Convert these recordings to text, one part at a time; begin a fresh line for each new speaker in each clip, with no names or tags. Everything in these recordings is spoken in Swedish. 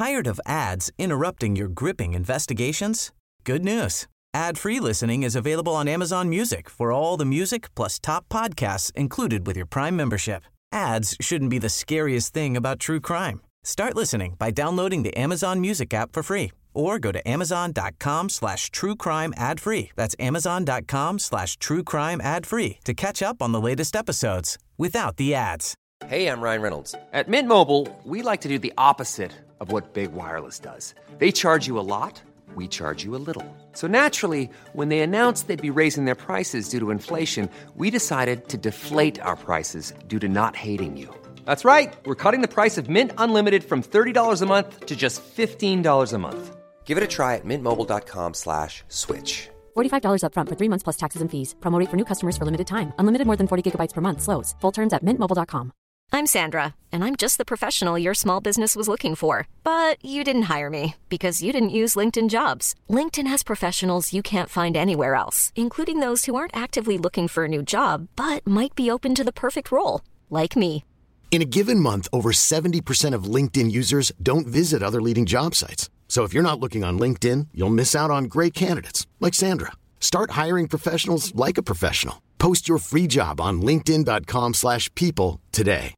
Tired of ads interrupting your gripping investigations? Good news. Ad-free listening is available on Amazon Music for all the music plus top podcasts included with your Prime membership. Ads shouldn't be the scariest thing about true crime. Start listening by downloading the Amazon Music app for free or go to amazon.com/truecrime ad-free. That's amazon.com/truecrime ad-free to catch up on the latest episodes without the ads.
Hey, I'm Ryan Reynolds. At Mint Mobile, we like to do the opposite of what Big Wireless does. They charge you a lot, we charge you a little. So naturally, when they announced they'd be raising their prices due to inflation, we decided to deflate our prices due to not hating you. That's right. We're cutting the price of Mint Unlimited from $30 a month to just $15 a month. Give it a try at mintmobile.com/switch.
$45 up front for 3 months plus taxes and fees. Promo rate for new customers for limited time. Unlimited more than 40 gigabytes per month slows. Full terms at mintmobile.com.
I'm Sandra, and I'm just the professional your small business was looking for. But you didn't hire me because you didn't use LinkedIn Jobs. LinkedIn has professionals you can't find anywhere else, including those who aren't actively looking for a new job, but might be open to the perfect role, like me.
In a given month, over 70% of LinkedIn users don't visit other leading job sites. So if you're not looking on LinkedIn, you'll miss out on great candidates like Sandra. Start hiring professionals like a professional. Post your free job on linkedin.com/people today.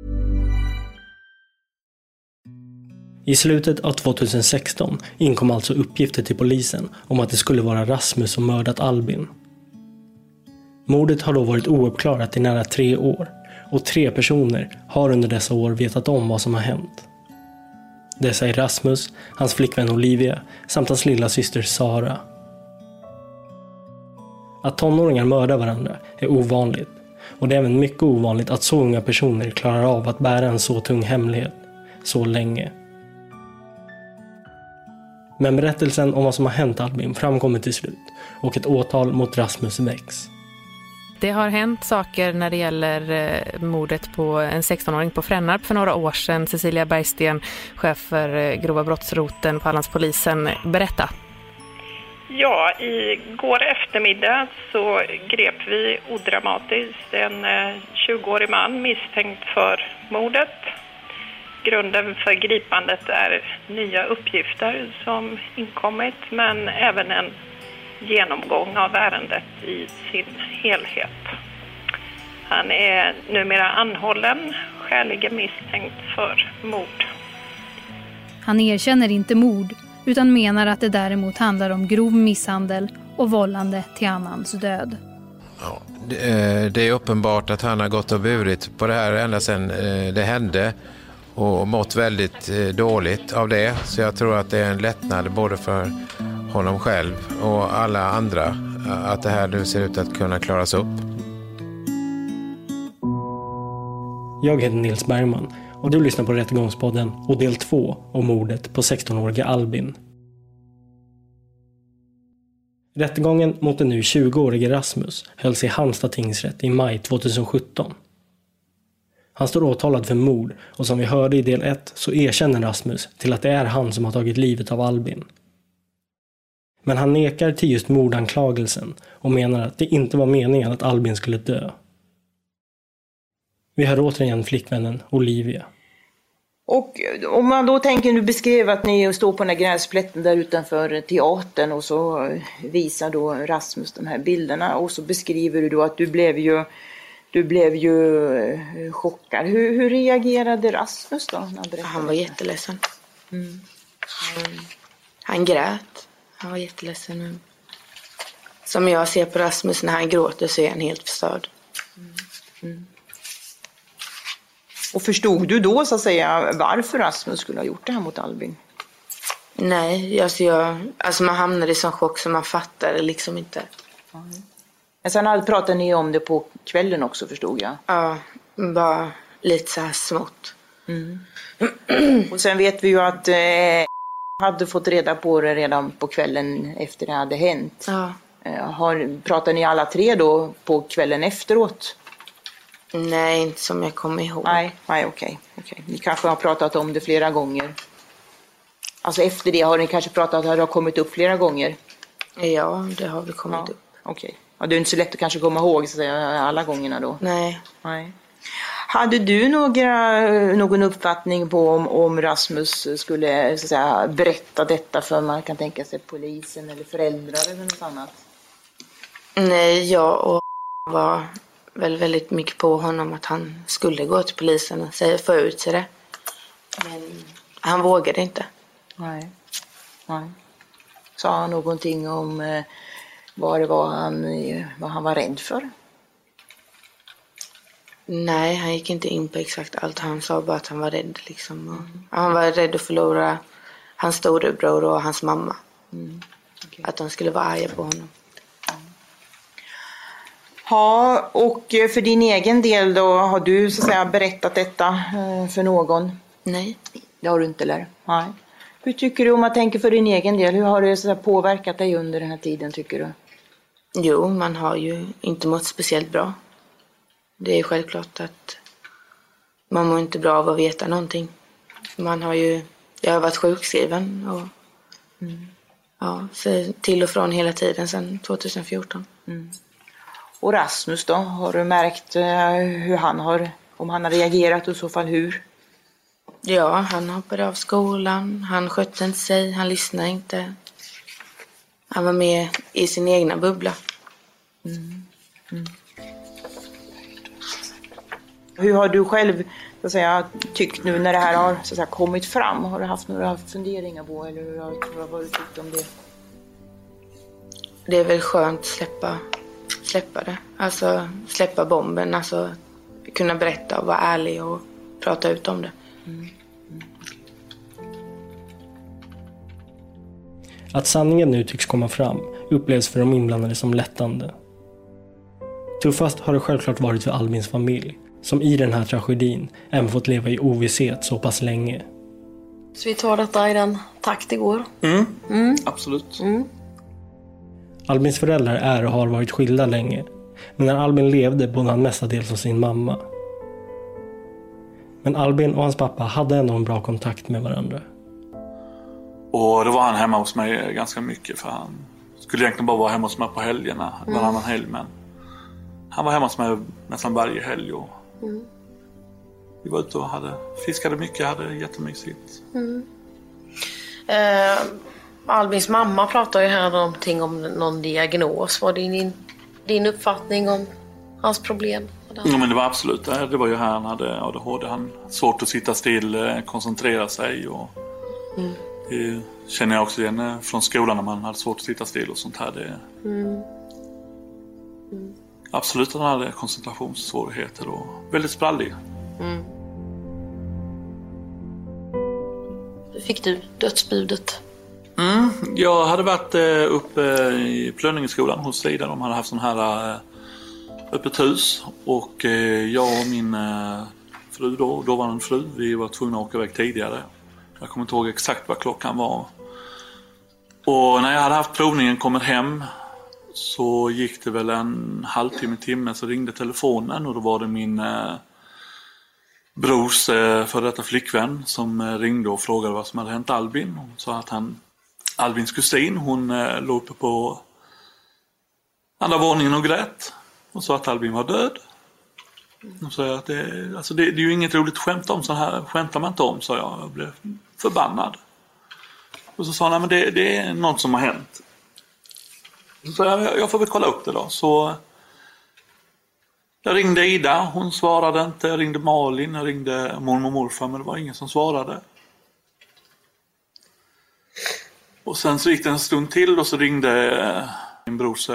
I slutet av 2016 inkom alltså uppgifter till polisen om att det skulle vara Rasmus som mördat Albin. Mordet har då varit ouppklarat i nära 3 år och 3 personer har under dessa år vetat om vad som har hänt. Dessa är Rasmus, hans flickvän Olivia samt hans lilla syster Sara. Att tonåringar mördar varandra är ovanligt och det är även mycket ovanligt att så unga personer klarar av att bära en så tung hemlighet så länge. Men berättelsen om vad som har hänt Albin framkommer till slut och ett åtal mot Rasmus väcks.
Det har hänt saker när det gäller mordet på en 16-åring på Frännarp för några år sedan. Cecilia Bergsten, chef för grova brottsroten på Hallandspolisen. Berätta.
Ja, igår eftermiddag så grep vi odramatiskt en 20-årig man misstänkt för mordet. Grunden för gripandet är nya uppgifter som inkommit, men även en genomgång av ärendet i sin helhet. Han är numera anhållen, skäligen misstänkt för mord.
Han erkänner inte mord utan menar att det däremot handlar om grov misshandel och vållande till annans död.
Ja, det är uppenbart att han har gått och burit på det här ända sedan det hände och mått väldigt dåligt av det. Så jag tror att det är en lättnad både för honom själv och alla andra att det här nu ser ut att kunna klaras upp.
Jag heter Nils Bergman och du lyssnar på Rättegångspodden och del 2 om mordet på 16-åriga Albin. Rättegången mot den nu 20-årige Rasmus hölls i Halmstad tingsrätt i maj 2017. Han står åtalad för mord och som vi hörde i del 1 så erkänner Rasmus till att det är han som har tagit livet av Albin. Men han nekar till just mordanklagelsen och menar att det inte var meningen att Albin skulle dö. Vi hör återigen flickvännen Olivia.
Och om man då tänker, du beskrev att ni står på den här gräsplätten där utanför teatern och så visar då Rasmus de här bilderna och så beskriver du då att du blev ju chockad. Hur reagerade Rasmus då?
Han var jätteledsen. Han grät. Han var jätteledsen. Som jag ser på Rasmus när han gråter så är han helt förstörd.
Och förstod du då så att säga varför Rasmus skulle ha gjort det här mot Albin?
Nej, alltså man hamnade i sån chock som man fattade liksom inte.
Men sen pratade ni om det på kvällen också, förstod jag.
Ja, bara lite så här smått.
Och sen vet vi ju att hade fått reda på det redan på kvällen efter det hade hänt.
Ja.
Pratar ni alla 3 då på kvällen efteråt?
Nej, inte som jag kommer ihåg.
Nej, okej. Ni kanske har pratat om det flera gånger. Alltså efter det har ni kanske pratat att det har kommit upp flera gånger?
Ja, det har väl kommit upp.
Okej. Ja, det är inte så lätt att kanske komma ihåg så att säga, alla gångerna då.
Nej.
Hade du någon uppfattning på om Rasmus skulle så att säga, berätta detta för man kan tänka sig polisen eller föräldrar eller något annat?
Nej, jag och var väl väldigt mycket på honom att han skulle gå till polisen och få ut sig det. Men han vågade inte.
Nej. Sa han någonting om vad han var rädd för?
Nej, han gick inte in på exakt allt. Han sa bara att han var rädd. Liksom. Han var rädd att förlora hans storebror och hans mamma. Okay. Att de skulle vara arga på honom.
Ja, och för din egen del då, har du så att säga berättat detta för någon?
Nej.
Det har du inte, eller? Nej. Hur tycker du om att tänka för din egen del? Hur har det så att påverkat dig under den här tiden, tycker du?
Jo, man har ju inte mått speciellt bra. Det är självklart att man mår inte bra av att veta någonting. Jag har varit sjukskriven och så till och från hela tiden sedan 2014.
Och Rasmus då? Har du märkt om han har reagerat och i så fall hur?
Ja, han hoppade av skolan, han skötte inte sig, han lyssnade inte. Han var med i sin egna bubbla.
Hur har du själv så att säga, tyckt nu när det här har så att säga, kommit fram? Har du haft några funderingar på eller vad har du tyckt om det?
Det är väl skönt att släppa det. Alltså släppa bomben, alltså kunna berätta och vara ärlig och prata ut om det.
Att sanningen nu tycks komma fram upplevs för de inblandade som lättande. Tuffast har det självklart varit för Albins familj, som i den här tragedin även fått leva i ovisshet så pass länge.
Så vi tar detta i den takt det går?
Absolut.
Albins föräldrar är och har varit skilda länge, men när Albin levde bodde han mestadels hos sin mamma. Men Albin och hans pappa hade ändå en bra kontakt med varandra.
Och då var han hemma hos mig ganska mycket, för han skulle egentligen bara vara hemma hos mig på helgerna, varannan helg, men han var hemma hos mig nästan varje helg och vi var ute och fiskade mycket, hade jättemysigt.
Albins mamma pratade ju här någonting om någon diagnos. Var det din uppfattning om hans problem?
Ja, men det var absolut det var ju här han hade ADHD. Han svårt att sitta still, koncentrera sig och det känner jag också igen från skolan när man hade svårt att sitta still och sånt här. Absolut att han hade koncentrationssvårigheter och väldigt sprallig.
Fick du dödsbudet?
Jag hade varit uppe i Plönningeskolan hos Sida. De hade haft sån här öppet hus och jag och min fru då var en fru. Vi var tvungna att åka iväg tidigare. Jag kommer inte ihåg exakt vad klockan var. Och när jag hade haft provningen kommit hem så gick det väl en timme så ringde telefonen och då var det min brors för detta flickvän som ringde och frågade vad som hade hänt Albin. Hon sa att Albins kusin, hon låg uppe på andra våningen och grät och sa att Albin var död. Och sa att det är ju inget roligt skämt om, så här skämtar man inte om, sa jag. Jag blev förbannad. Och så sa han, men det är något som har hänt. Så jag får väl kolla upp det då. Så jag ringde Ida, hon svarade inte. Jag ringde Malin, jag ringde mormor och morfar, men det var ingen som svarade. Och sen så gick det en stund till och så ringde min brors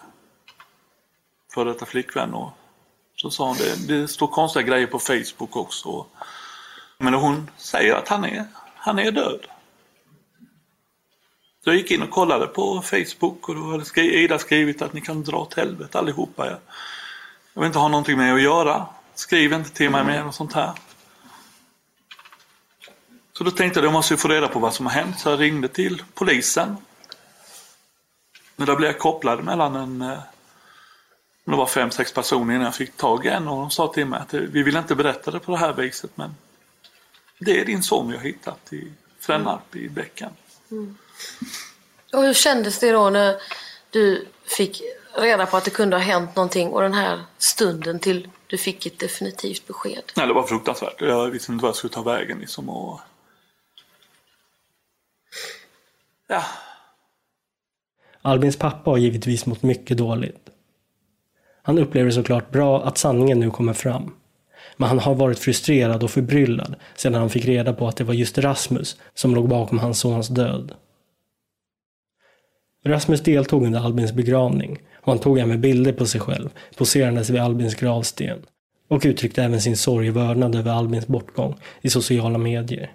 för detta flickvän och så sa hon det står konstiga grejer på Facebook också. Men hon säger att han är död. Så jag gick in och kollade på Facebook och då hade Ida skrivit att ni kan dra åt helvete allihopa. Jag vill inte ha någonting med att göra. Skriv inte till mig mer och sånt här. Så då tänkte jag måste få reda på vad som har hänt. Så jag ringde till polisen. Men där blev jag kopplad mellan det var 5-6 personer innan jag fick tag i en. Och de sa till mig att vi vill inte berätta det på det här viset. Men det är din son vi har hittat i Frennarp i bäcken.
Och hur kändes det då när du fick reda på att det kunde ha hänt någonting och den här stunden till du fick ett definitivt besked?
Nej, det var fruktansvärt. Jag visste inte vad jag skulle ta vägen liksom, och... Ja.
Albins pappa har givetvis mått mycket dåligt. Han upplever såklart bra att sanningen nu kommer fram. Men han har varit frustrerad och förbryllad sedan han fick reda på att det var just Rasmus som låg bakom hans sons död. Rasmus deltog under Albins begravning och han tog även bilder på sig själv, poserandes vid Albins gravsten, och uttryckte även sin sorg och vördnad över Albins bortgång i sociala medier.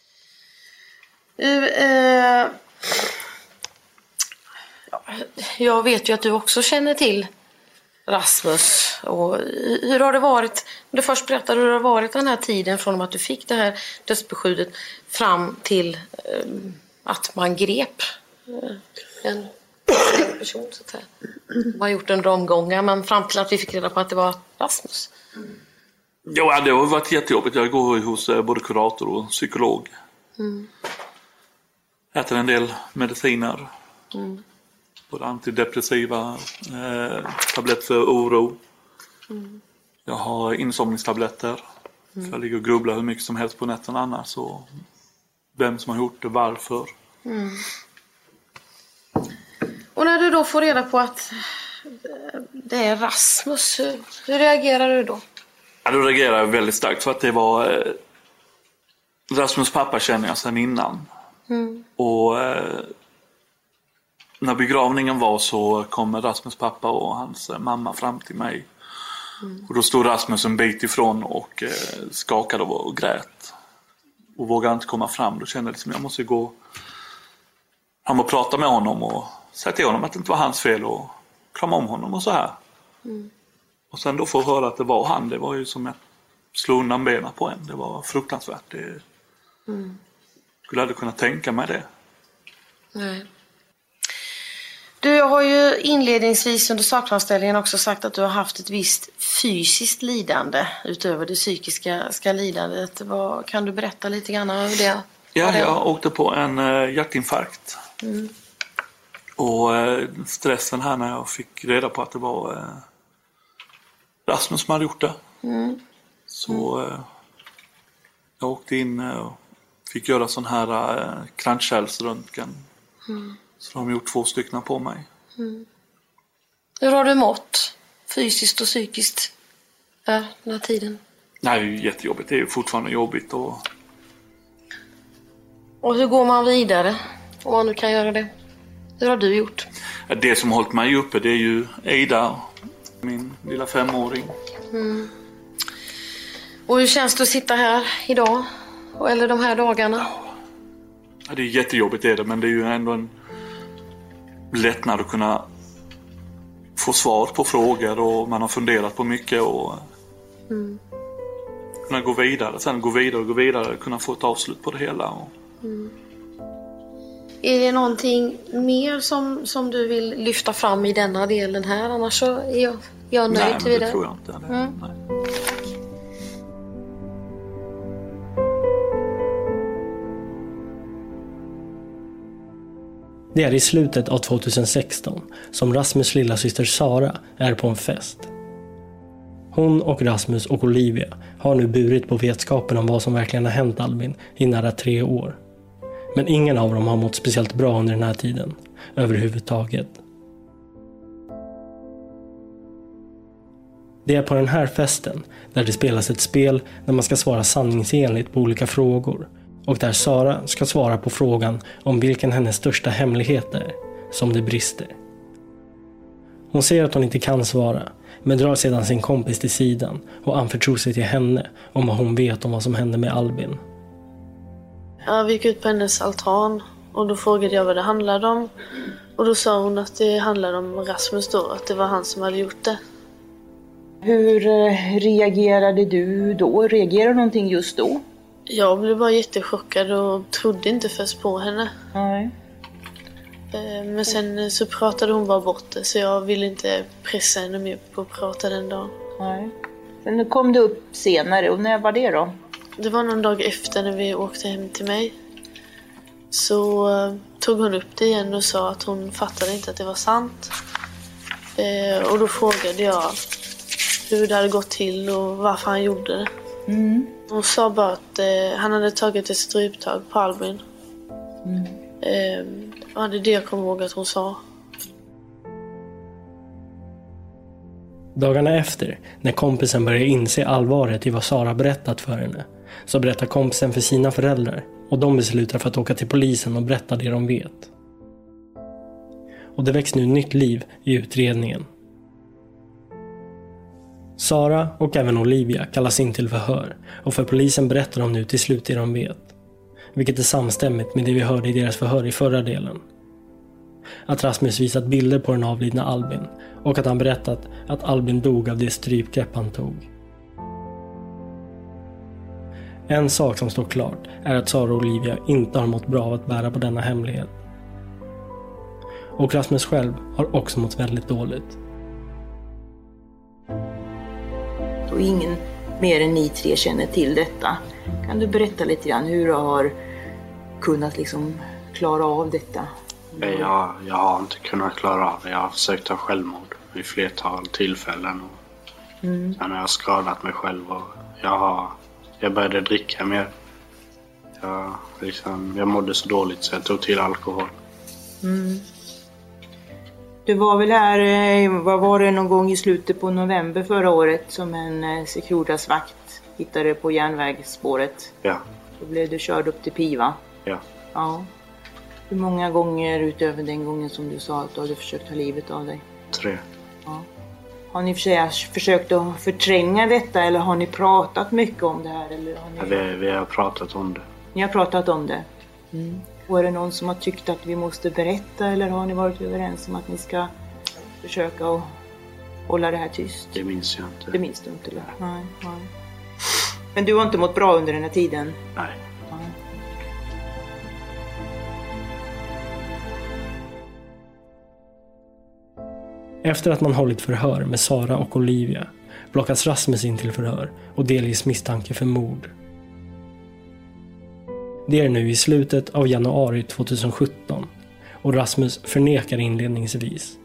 Jag vet ju att du också känner till Rasmus. Och hur har det varit? Du först berättade hur det har varit den här tiden från att du fick det här dödsbeskjudet fram till att man grep en person så att säga. Man har gjort en omgångar, men fram till att vi fick reda på att det var Rasmus.
Ja, det har varit jättejobbigt. Jag går hos både kurator och psykolog. Äter en del mediciner. Både antidepressiva, tabletter för oro. Jag har insomningstabletter. För jag ligger och grubblar hur mycket som helst på nätten annars. Och vem som har gjort det, varför.
Och när du då får reda på att det är Rasmus, hur reagerar du då?
Ja, då reagerar jag väldigt starkt för att det var Rasmus pappa känner jag sedan innan. Och när begravningen var så kom Rasmus pappa och hans mamma fram till mig. Och då stod Rasmus en bit ifrån och skakade och grät. Och vågade inte komma fram. Då kände jag liksom jag måste gå han och prata med honom och säga till honom att det inte var hans fel och krama om honom och så här. Och sen då få höra att det var han, det var ju som att slå undan benen på en. Det var fruktansvärt. Det skulle aldrig kunna tänka mig det.
Nej. Du har ju inledningsvis under sakframställningen också sagt att du har haft ett visst fysiskt lidande utöver det psykiska lidandet. Kan du berätta lite grann om det?
Ja, jag åkte på en hjärtinfarkt. Och stressen här när jag fick reda på att det var Rasmus som hade gjort det. Så jag åkte in och fick göra sån här kranskärlsröntgen. Så de har gjort 2 stycken på mig.
Hur har du mått fysiskt och psykiskt den här tiden?
Nej, det är ju jättejobbigt. Det är ju fortfarande jobbigt.
Och hur går man vidare om man nu kan göra det? Hur har du gjort?
Det som har hållit mig uppe det är ju Ida, min lilla 5-åring.
Och hur känns det att sitta här idag? Eller de här dagarna?
Ja, det är jättejobbigt är det, men det är ju ändå en lättnad att kunna få svar på frågor och man har funderat på mycket och kunna gå vidare. Sen gå vidare, kunna få ett avslut på det hela.
Är det någonting mer som du vill lyfta fram i denna delen här? Annars så är jag nöjd.
Nej, men det tror jag inte. Nej.
Det är i slutet av 2016 som Rasmus lilla syster Sara är på en fest. Hon och Rasmus och Olivia har nu burit på vetskapen om vad som verkligen har hänt Albin i nära 3 år. Men ingen av dem har mått speciellt bra under den här tiden, överhuvudtaget. Det är på den här festen där det spelas ett spel där man ska svara sanningsenligt på olika frågor. Och där Sara ska svara på frågan om vilken hennes största hemlighet är, som det brister. Hon säger att hon inte kan svara, men drar sedan sin kompis till sidan och anförtror sig till henne om vad hon vet om vad som hände med Albin.
Jag gick ut på hennes altan och då frågade jag vad det handlade om. Och då sa hon att det handlade om Rasmus då, att det var han som hade gjort det.
Hur reagerade du då? Reagerade någonting just då?
Jag blev bara jättechockad och trodde inte först på henne.
Nej.
Men sen så pratade hon bara bort det, så jag ville inte pressa henne mer på att prata den dagen.
Nej. Sen kom det upp senare, och när var det då?
Det var någon dag efter när vi åkte hem till mig. Så tog hon upp det igen och sa att hon fattade inte att det var sant. Och då frågade jag hur det hade gått till och varför han gjorde det. Hon sa bara att han hade tagit ett stryptag på Albin. Ja, det är det jag kommer ihåg att hon sa.
Dagarna efter, när kompisen började inse allvaret i vad Sara berättat för henne, så berättar kompisen för sina föräldrar och de beslutar för att åka till polisen och berätta det de vet. Och det väcks nu nytt liv i utredningen. Sara och även Olivia kallas in till förhör och för polisen berättar de nu till slut det de vet. Vilket är samstämmigt med det vi hörde i deras förhör i förra delen. Att Rasmus visat bilder på den avlidna Albin och att han berättat att Albin dog av det strypgrepp han tog. En sak som står klart är att Sara och Olivia inte har mått bra av att bära på denna hemlighet. Och Rasmus själv har också mått väldigt dåligt.
Och ingen mer än ni tre känner till detta. Kan du berätta lite grann hur du har kunnat liksom klara av detta?
Jag har inte kunnat klara av det. Jag har försökt ta självmord vid flertal tillfällen. Sen har jag skadat mig själv och jag började dricka mer. Jag mådde så dåligt så jag tog till alkohol.
Du var väl här, vad var det, någon gång i slutet på november förra året som en Securitas-vakt hittade på järnvägsspåret?
Ja.
Då blev du körd upp till Piva?
Ja.
Ja. Hur många gånger utöver den gången som du sa att du hade försökt ta livet av dig?
3.
Ja. Har ni försökt att förtränga detta eller har ni pratat mycket om det här? Eller har ni...
Vi har pratat om det.
Ni har pratat om det? Och är det någon som har tyckt att vi måste berätta eller har ni varit överens om att ni ska försöka att hålla det här tyst?
Det minns jag inte.
Det minns du inte? Nej. Men du har inte mått bra under den här tiden?
Nej.
Efter att man hållit förhör med Sara och Olivia blockas Rasmus in till förhör och delges misstanke för mord. Det är nu i slutet av januari 2017 och Rasmus förnekar inledningsvis.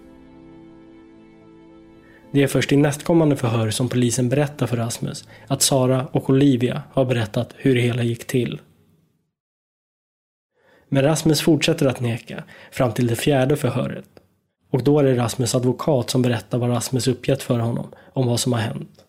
Det är först i nästkommande förhör som polisen berättar för Rasmus att Sara och Olivia har berättat hur det hela gick till. Men Rasmus fortsätter att neka fram till det 4:e förhöret. Och då är det Rasmus advokat som berättar vad Rasmus uppgett för honom om vad som har hänt.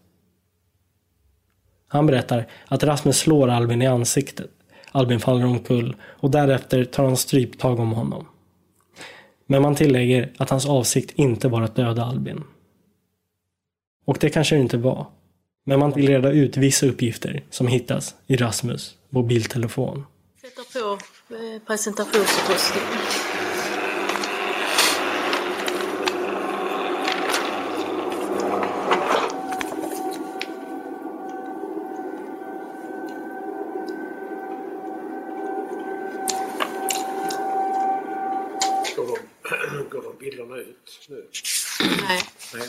Han berättar att Rasmus slår Albin i ansiktet. Albin faller omkull och därefter tar han stryptag om honom. Men man tillägger att hans avsikt inte var att döda Albin. Och det kanske det inte var. Men man vill reda ut vissa uppgifter som hittas i Rasmus mobiltelefon.
Sätta på presentationsutrustning.
Går de bilderna ut nu?
Nej.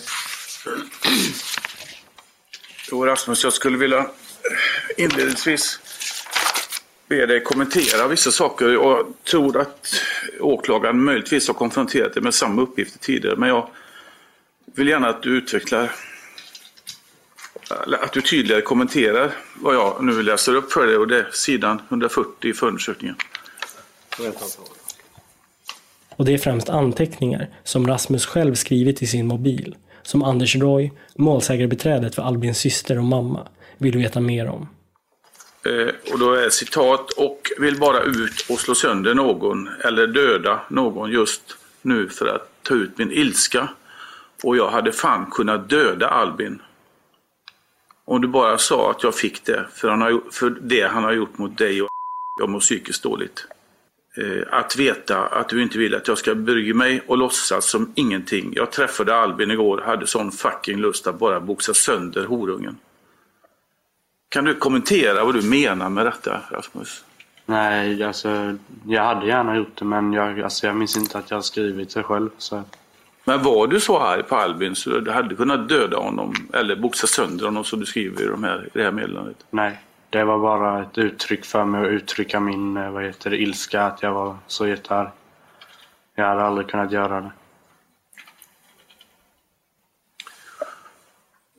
Jo, Rasmus, jag skulle vilja inledningsvis be dig kommentera vissa saker. Jag tror att åklagaren möjligtvis har konfronterat dig med samma uppgifter tidigare, men jag vill gärna att du utvecklar, att du tydligare kommenterar vad jag nu läser upp för dig, och det är sidan 140 i förundersökningen.
Och det är främst anteckningar som Rasmus själv skrivit i sin mobil, som Anders Roy, målsägarbiträdet för Albins syster och mamma, vill veta mer om.
Och då är citat: och vill bara ut och slå sönder någon eller döda någon just nu för att ta ut min ilska. Och jag hade fan kunnat döda Albin. Om du bara sa att jag fick det för det han har gjort mot dig och jag mår psykiskt dåligt. Att veta att du inte vill att jag ska bry mig och låtsas som ingenting. Jag träffade Albin igår och hade sån fucking lust att bara boxa sönder horungen. Kan du kommentera vad du menar med detta, Rasmus?
Nej, alltså jag hade gärna gjort det, men jag minns inte att jag har skrivit det själv. Så.
Men var du så arg på Albin så du hade kunnat döda honom eller boxa sönder honom som du skriver i det här meddelandet?
Nej, det var bara ett uttryck för mig att uttrycka min ilska, att jag var så jättearg. Jag hade aldrig kunnat göra det.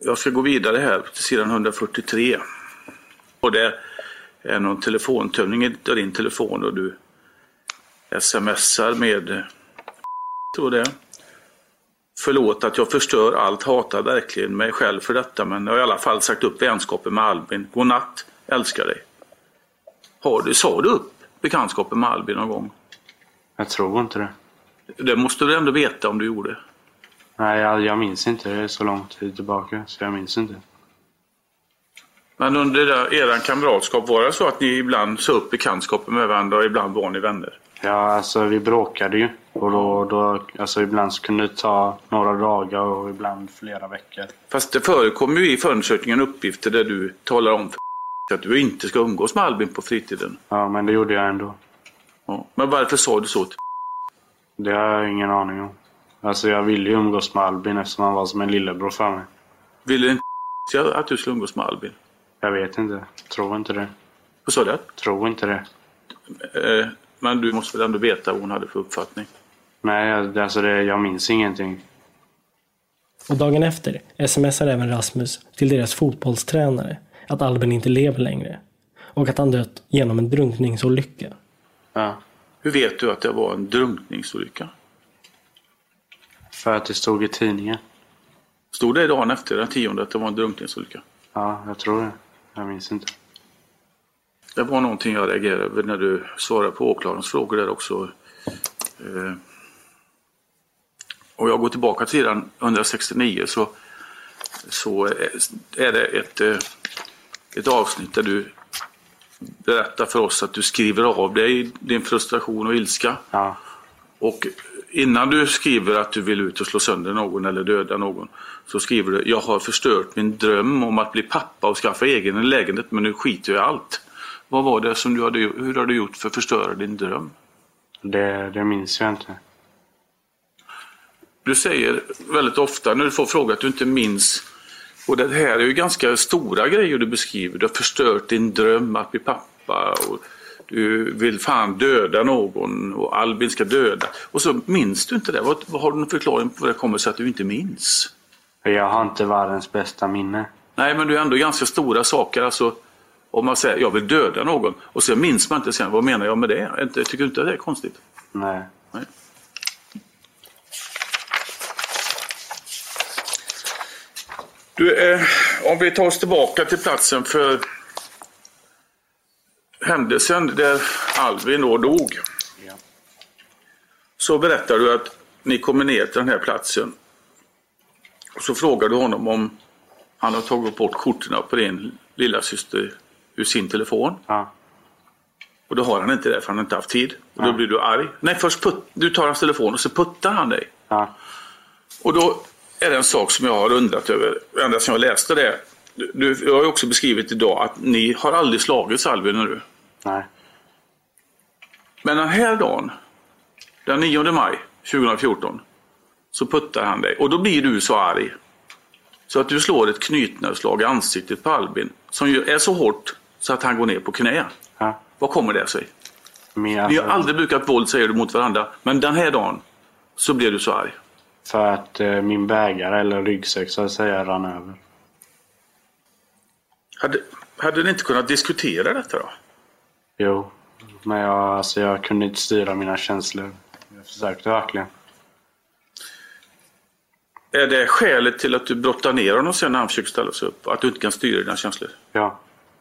Jag ska gå vidare här till sidan 143. Och det är någon telefontömning i din telefon och du smsar med tror det. Förlåt att jag förstör allt, hatar verkligen mig själv för detta, men jag har i alla fall sagt upp vänskapen med Albin. God natt, älskar dig. Sa du upp bekantskapen med Albin någon gång?
Jag tror inte det.
Det måste du ändå veta om du gjorde.
Nej, jag minns inte. Det är så lång tid tillbaka, så jag minns inte.
Men under eran kamratskap, var det så att ni ibland sa upp bekantskapen med varandra och ibland var ni vänner?
Ja, alltså vi bråkade ju. Och då alltså ibland så kunde det ta några dagar och ibland flera veckor.
Fast det förekommer ju i förundersökningen uppgifter där du talar om för att du inte ska umgås med Albin på fritiden.
Ja, men det gjorde jag ändå.
Ja. Men varför sa du så?
Det har jag ingen aning om. Alltså jag ville ju umgås med Albin eftersom han var som en lillebror för mig.
Ville du inte att du skulle umgås med Albin?
Jag vet inte. Tror inte det.
Vad sa du?
Tror inte det.
Men du måste väl ändå veta vad hon hade för uppfattning?
Nej, alltså jag minns ingenting.
Och dagen efter smsar även Rasmus till deras fotbollstränare att Albin inte lever längre. Och att han dött genom en drunkningsolycka.
Ja.
Hur vet du att det var en drunkningsolycka?
För att det stod i tidningen.
Stod det dagen efter den 10:e att det var en drunkningsolycka?
Ja, jag tror det. Jag minns inte.
Det var någonting jag reagerade över när du svarade på åklagarens frågor där också. Och jag går tillbaka till sidan 169 så är det ett avsnitt där du berättar för oss att du skriver av dig din frustration och ilska.
Ja.
Och innan du skriver att du vill ut och slå sönder någon eller döda någon så skriver du: jag har förstört min dröm om att bli pappa och skaffa egen lägenhet, men nu skiter jag i allt. Vad var det som hur har du gjort för att förstöra din dröm?
Det minns jag inte.
Du säger väldigt ofta när du får fråga att du inte minns, och det här är ju ganska stora grejer du beskriver. Du har förstört din dröm att bli pappa och du vill fan döda någon och Albin ska döda. Och så minns du inte det. Vad har du någon förklaring på vad det kommer sig att du inte minns?
Jag har inte världens bästa minne.
Nej, men det är ändå ganska stora saker. Alltså, om man säger jag vill döda någon och så minns man inte sen, vad menar jag med det? Tycker du inte det är konstigt?
Nej.
Du, om vi tar oss tillbaka till platsen för händelsen där Albin då dog.
Ja.
Så berättar du att ni kommer ner till den här platsen. Och så frågar du honom om han har tagit bort korten på din lilla syster ur sin telefon.
Ja.
Och då har han inte det för han har inte haft tid. Och då blir du arg. Nej, först du tar hans telefon och så puttar han dig.
Ja.
Och då är det en sak som jag har undrat över ända sedan jag läste det. Jag har ju också beskrivit idag att ni har aldrig slagits, Albin och du.
Nej.
Men den här dagen, den 9 maj 2014, så puttar han dig. Och då blir du så arg så att du slår ett knytnävsslag i ansiktet på Albin som ju är så hårt så att han går ner på knä.
Ja.
Vad kommer det sig? Ni har aldrig brukat våld, säger du, mot varandra. Men den här dagen så blir du så arg.
För att min bägare eller ryggsäck så att säga rann över.
Hade ni inte kunnat diskutera detta då?
Jo, men jag kunde inte styra mina känslor. Jag försökte verkligen.
Är det skälet till att du brottar ner honom sen när han försöker ställa sig upp? Att du inte kan styra dina känslor?
Ja.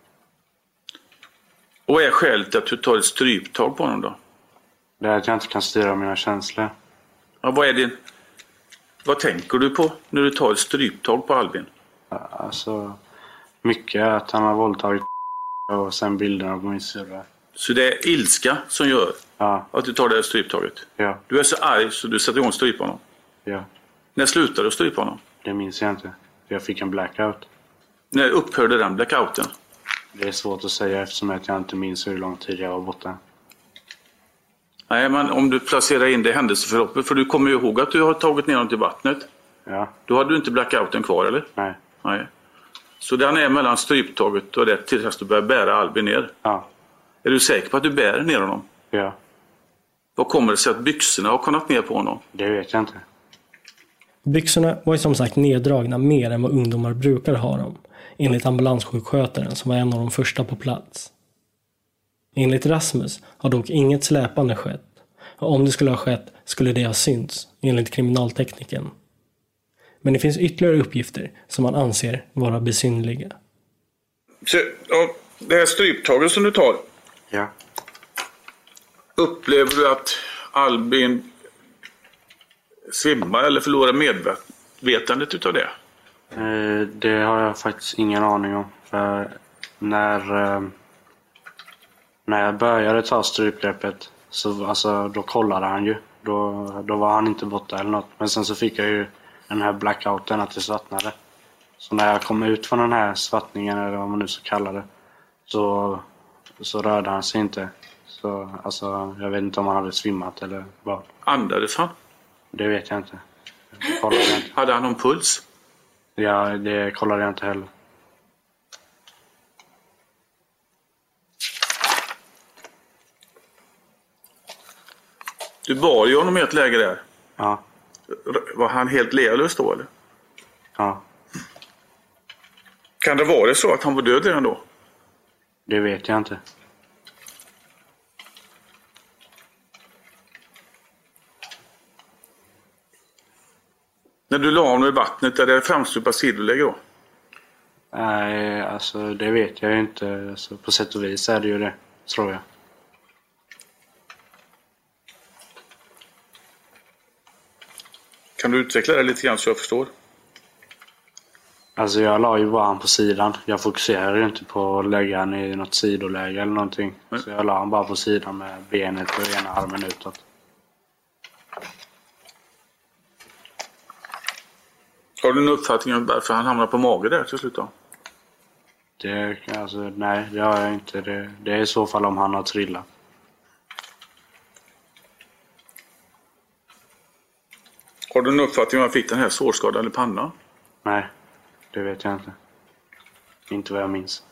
Och är skälet att du tar ett stryptag på honom då?
Det är att jag inte kan styra mina känslor.
Ja, vad tänker du på när du tar ett stryptag på Albin?
Alltså, mycket att han har våldtagit och sen bilderna på min syrra.
Så det är ilska som gör att du tar det här stryptaget?
Ja.
Du är så arg så du sätter igång strypa honom?
Ja.
När slutade du strypa honom?
Det minns jag inte. Jag fick en blackout.
När upphörde den blackouten?
Det är svårt att säga eftersom jag inte minns hur lång tid jag var borta.
Nej, men om du placerar in det i händelseförloppet, för du kommer ju ihåg att du har tagit ner honom till vattnet.
Ja.
Då hade du inte blackouten kvar, eller?
Nej.
Nej. Så den är mellan stryptaget och det tills att du börjar bära Albin ner?
Ja.
Är du säker på att du bär ner honom?
Ja.
Vad kommer det sig att byxorna har kunnat ner på honom?
Det vet jag inte.
Byxorna var ju som sagt neddragna mer än vad ungdomar brukar ha dem, enligt ambulanssjukskötaren som var en av de första på plats. Enligt Rasmus har dock inget släpande skett, och om det skulle ha skett skulle det ha synts, enligt kriminaltekniken. Men det finns ytterligare uppgifter som man anser vara besynliga.
Så, ja, det här stryptaget som du tar.
Ja.
Upplever du att Albin svimmar eller förlorar medvetandet utav det?
Det har jag faktiskt ingen aning om. För när jag började ta strypgreppet så alltså, då kollade han ju. Då var han inte borta eller något. Men sen så fick jag ju den här blackouten att det svartnade. Så när jag kom ut från den här svartningen, eller vad man nu så kallar det, så rörde han sig inte. Så alltså, jag vet inte om han hade svimmat eller vad.
Andades han?
Det vet jag inte. Det kollade jag inte.
Hade han någon puls?
Ja, det kollade jag inte heller.
Du bar ju honom i ett läge där.
Ja.
Var han helt lealös då eller?
Ja.
Kan det vara så att han var död redan då?
Det vet jag inte.
När du la honom i vattnet, är det framstupat sidoläge då?
Nej, alltså det vet jag ju inte. Alltså, på sätt och vis är det ju det, tror jag.
Kan du utveckla det lite grann så jag förstår?
Alltså jag la ju bara han på sidan. Jag fokuserade ju inte på att lägga han i något sidoläge eller någonting. Mm. Så jag la han bara på sidan med benet och ena armen utåt.
Har du en uppfattning om varför han hamnar på mage där till slut då?
Nej, det har jag inte. Det är i så fall om han har trillat.
Har du en uppfattning om han fick den här sårskadan i pannan?
Nej, det vet jag inte. Inte vad jag minns.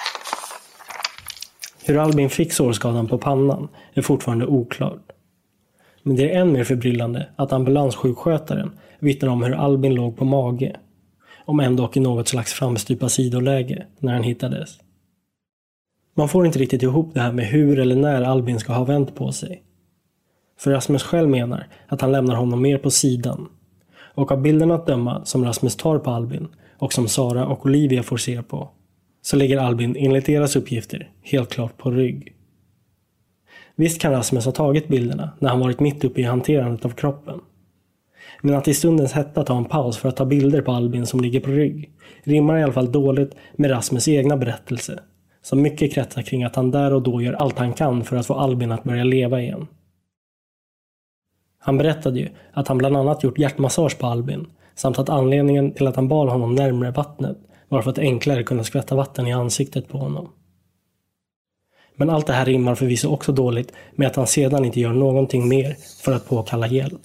Hur Albin fick sårskadan på pannan är fortfarande oklart. Men det är än mer förbryllande att ambulanssjukskötaren vittnar om hur Albin låg på mage, om ändå i något slags framstupa sidoläge när han hittades. Man får inte riktigt ihop det här med hur eller när Albin ska ha vänt på sig. För Rasmus själv menar att han lämnar honom mer på sidan. Och av bilderna att döma som Rasmus tar på Albin och som Sara och Olivia får se på, så ligger Albin enligt deras uppgifter helt klart på rygg. Visst kan Rasmus ha tagit bilderna när han varit mitt uppe i hanterandet av kroppen. Men att i stundens hetta ta en paus för att ta bilder på Albin som ligger på rygg rimmar i alla fall dåligt med Rasmus egna berättelse, som mycket kretsar kring att han där och då gör allt han kan för att få Albin att börja leva igen. Han berättade ju att han bland annat gjort hjärtmassage på Albin, samt att anledningen till att han bar honom närmare vattnet var för att enklare kunna skvätta vatten i ansiktet på honom. Men allt det här rimmar förvisso också dåligt med att han sedan inte gör någonting mer för att påkalla hjälp.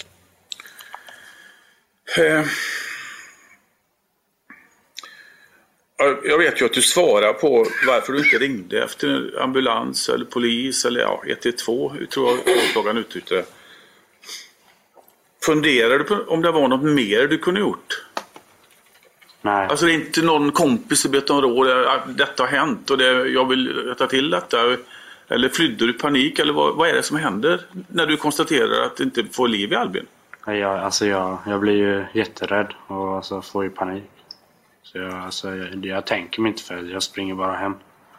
Jag vet ju att du svarar på varför du inte ringde efter ambulans eller polis eller 112, tror jag åklagaren uttryckte det. Funderar du på om det var något mer du kunde gjort?
Nej.
Alltså det är inte någon kompis i Betonrå, detta har hänt och jag vill rätta till detta. Eller flydde du i panik eller vad är det som händer när du konstaterar att du inte får liv i Albin?
Jag blir ju jätterädd och får ju panik. Så jag tänker mig inte för, jag springer bara hem.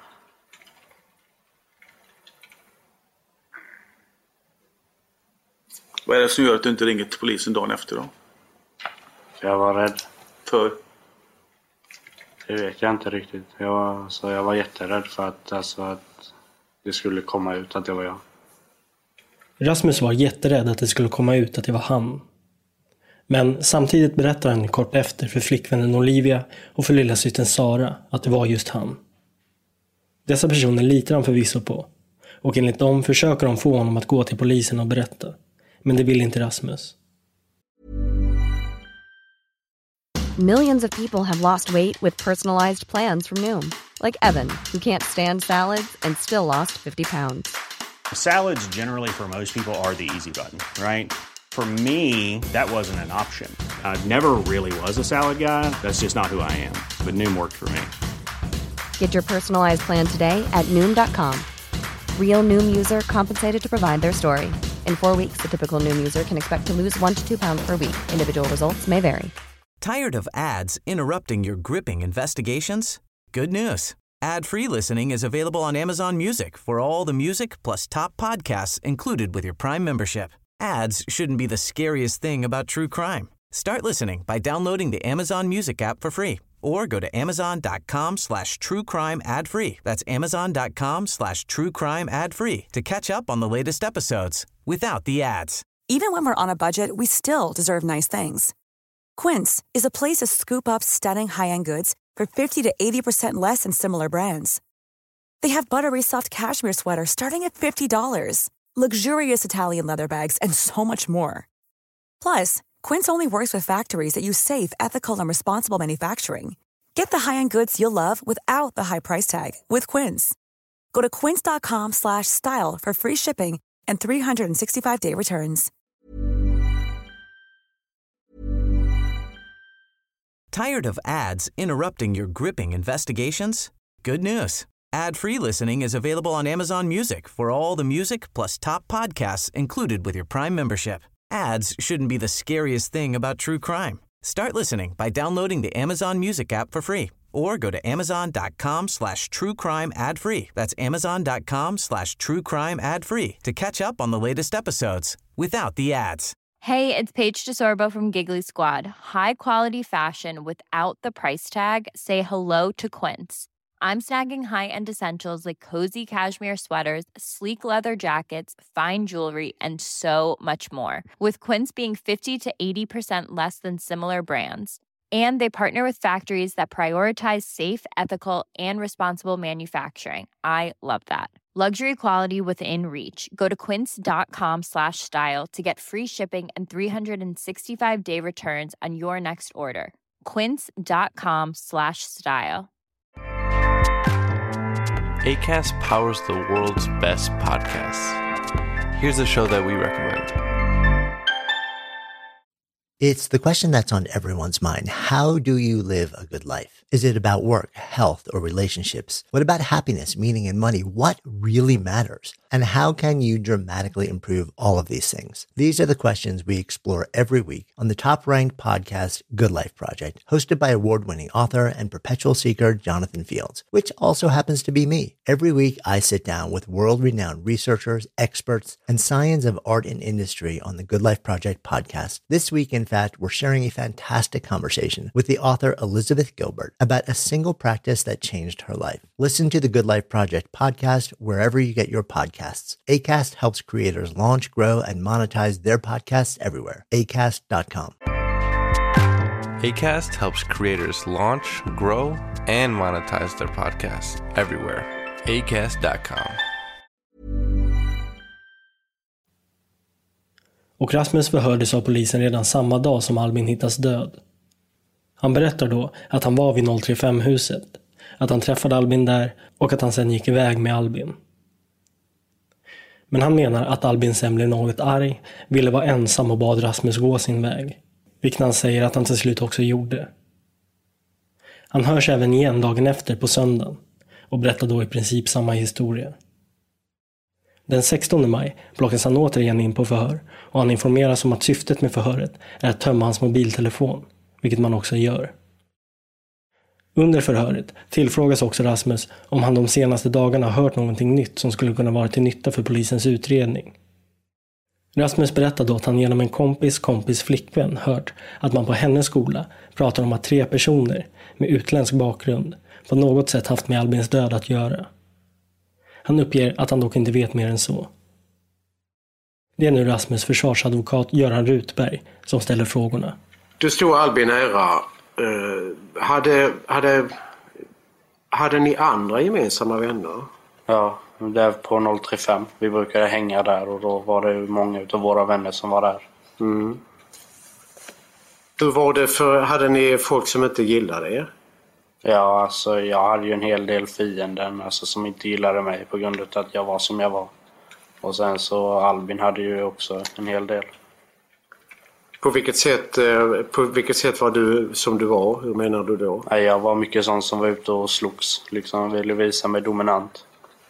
Vad är det som gör att du inte ringer till polisen dagen efter då?
Jag var rädd.
För?
Det vet jag inte riktigt. Jag var jätterädd för att det skulle komma ut att det var jag.
Rasmus var jätterädd att det skulle komma ut att det var han. Men samtidigt berättar han kort efter för flickvännen Olivia och för lillasystern Sara att det var just han. Dessa personer litar han förvisso på, och enligt dem försöker de få honom att gå till polisen och berätta. Men det vill inte Rasmus.
Millions of people have lost weight with personalized plans from Noom. Like Evan, who can't stand salads and still lost 50 pounds.
Salads generally for most people are the easy button, right? For me, that wasn't an option. I never really was a salad guy. That's just not who I am. But Noom worked for me.
Get your personalized plan today at Noom.com. Real Noom user compensated to provide their story. In 4 weeks, the typical Noom user can expect to lose 1 to 2 pounds per week. Individual results may vary.
Tired of ads interrupting your gripping investigations? Good news. Ad-free listening is available on Amazon Music for all the music plus top podcasts included with your Prime membership. Ads shouldn't be the scariest thing about true crime. Start listening by downloading the Amazon Music app for free or go to amazon.com/truecrime ad-free. That's amazon.com/truecrime ad-free to catch up on the latest episodes without the ads.
Even when we're on a budget, we still deserve nice things. Quince is a place to scoop up stunning high-end goods for 50 to 80% less than similar brands. They have buttery soft cashmere sweaters starting at $50, luxurious Italian leather bags, and so much more. Plus, Quince only works with factories that use safe, ethical, and responsible manufacturing. Get the high-end goods you'll love without the high price tag with Quince. Go to quince.com/style for free shipping and 365-day returns.
Tired of ads interrupting your gripping investigations? Good news. Ad-free listening is available on Amazon Music for all the music plus top podcasts included with your Prime membership. Ads shouldn't be the scariest thing about true crime. Start listening by downloading the Amazon Music app for free or go to amazon.com/truecrime ad-free. That's amazon.com/truecrime ad-free to catch up on the latest episodes without the ads.
Hey, it's Paige DeSorbo from Giggly Squad. High quality fashion without the price tag. Say hello to Quince. I'm snagging high-end essentials like cozy cashmere sweaters, sleek leather jackets, fine jewelry, and so much more. With Quince being 50 to 80% less than similar brands. And they partner with factories that prioritize safe, ethical, and responsible manufacturing. I love that. Luxury quality within reach. Go to quince.com/style to get free shipping and 365-day returns on your next order. Quince.com/style.
Acast powers the world's best podcasts. Here's a show that we recommend.
It's the question that's on everyone's mind. How do you live a good life? Is it about work, health, or relationships? What about happiness, meaning, and money? What really matters? And how can you dramatically improve all of these things? These are the questions we explore every week on the top-ranked podcast, Good Life Project, hosted by award-winning author and perpetual seeker Jonathan Fields, which also happens to be me. Every week, I sit down with world-renowned researchers, experts, and science of art and industry on the Good Life Project podcast. This week, in fact, we're sharing a fantastic conversation with the author Elizabeth Gilbert about a single practice that changed her life. Listen to the Good Life Project podcast wherever you get your podcasts. Acast helps creators launch, grow, and monetize their podcasts everywhere. Acast.com.
Acast helps creators launch, grow, and monetize their podcasts everywhere. Acast.com.
Och Rasmus förhördes av polisen redan samma dag som Albin hittas död. Han berättar då att han var vid 035-huset, att han träffade Albin där och att han sedan gick iväg med Albin. Men han menar att Albin sen blev något arg, ville vara ensam och bad Rasmus gå sin väg, vilket han säger att han till slut också gjorde. Han hörs även igen dagen efter på söndagen och berättar då i princip samma historia. Den 16 maj plockas han återigen in på förhör och han informeras om att syftet med förhöret är att tömma hans mobiltelefon, vilket man också gör. Under förhöret tillfrågas också Rasmus om han de senaste dagarna har hört någonting nytt som skulle kunna vara till nytta för polisens utredning. Rasmus berättade då att han genom en kompis flickvän hört att man på hennes skola pratar om att 3 personer med utländsk bakgrund på något sätt haft med Albins död att göra. Han uppger att han dock inte vet mer än så. Det är nu Rasmus försvarsadvokat Göran Rutberg som ställer frågorna.
Du stod Albin nära. Hade ni andra gemensamma vänner?
Ja, det är på 035. Vi brukade hänga där och då var det många av våra vänner som var där.
Mm. Hur var det hade ni folk som inte gillade er?
Ja, alltså jag hade ju en hel del fienden alltså, som inte gillade mig på grund av att jag var som jag var. Och sen så Albin hade ju också en hel del.
På vilket sätt var du som du var? Hur menar du då?
Nej, jag var mycket sån som var ute och slogs. Liksom ville visa mig dominant.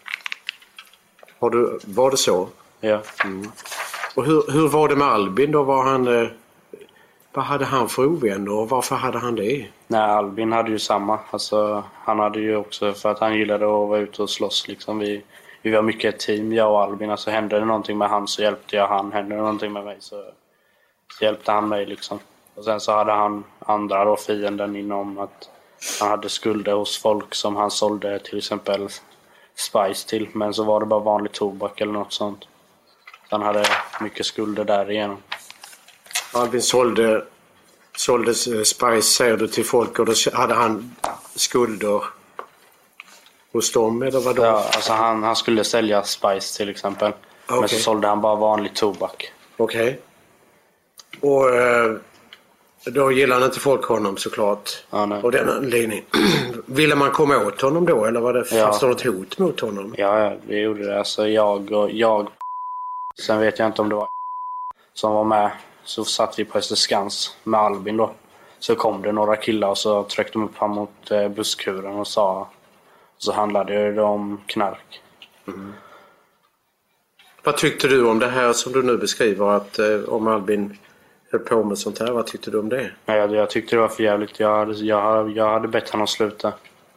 Var det så?
Ja.
Mm. Och hur var det med Albin då? Vad hade han för ovänner och varför hade han det?
Nej, Albin hade ju samma. Alltså, han hade ju också för att han gillade att vara ute och slåss. Liksom. Vi var mycket ett team, jag och Albin. Alltså, hände det någonting med han så hjälpte jag han. Hände det någonting med mig så hjälpte han mig. Liksom. Och sen så hade han andra då, fienden inom att han hade skulder hos folk som han sålde till exempel spice till. Men så var det bara vanlig tobak eller något sånt. Så han hade mycket skulder därigenom.
Albin sålde spice, säger du, till folk och då hade han skulder hos dem eller vad då?
Ja, alltså han skulle sälja spice till exempel. Okay. Men så sålde han bara vanlig tobak.
Okej. Och då gillade inte folk honom såklart.
Ja, nej.
Och den anledningen. Ville man komma åt honom då eller var det fanns det något hot mot honom?
Ja, det gjorde det. Alltså jag sen vet jag inte om det var som var med. Så satt vi på Österskans med Albin då. Så kom det några killar och så tryckte de upp han mot busskuren och sa. Så handlade det om knark.
Mm. Vad tyckte du om det här som du nu beskriver? Att om Albin höll på med sånt här, vad tyckte du om det?
Nej, jag tyckte det var för jävligt. Jag hade bett honom sluta.